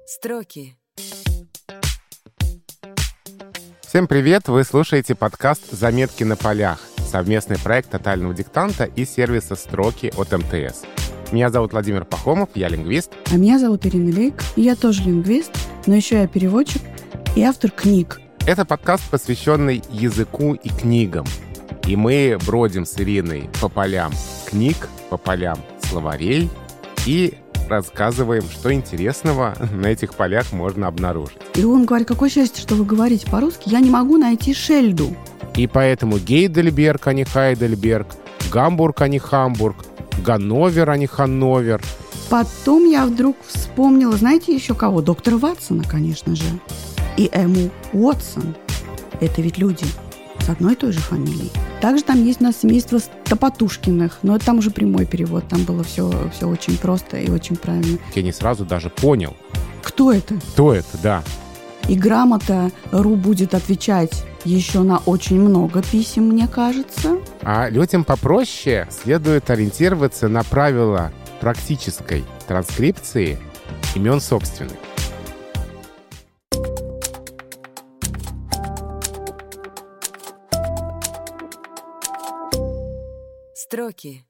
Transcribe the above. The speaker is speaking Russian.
Строки. Всем привет! Вы слушаете подкаст «Заметки на полях», совместный проект тотального диктанта и сервиса «Строки» от МТС. Меня зовут Владимир Пахомов, я лингвист. А меня зовут Ирина Лейк, и я тоже лингвист, но еще я переводчик и автор книг. Это подкаст, посвященный языку и книгам. И мы бродим с Ириной по полям книг, по полям словарей и рассказываем, что интересного на этих полях можно обнаружить. И он говорит: какое счастье, что вы говорите по-русски, я не могу найти Шельду. И поэтому Гейдельберг, а не Хайдельберг, Гамбург, а не Хамбург, Ганновер, а не Ханновер. Потом я вдруг вспомнила, знаете еще кого? Доктора Ватсона, конечно же. И Эмму Уотсон. Это ведь люди с одной и той же фамилией. Также там есть у нас семейство Топотушкиных, но это там уже прямой перевод, там было все очень просто и очень правильно. Я не сразу даже понял. Кто это? Кто это, да. И грамота.ру будет отвечать еще на очень много писем, мне кажется. А людям попроще следует ориентироваться на правила практической транскрипции имен собственных. Строки.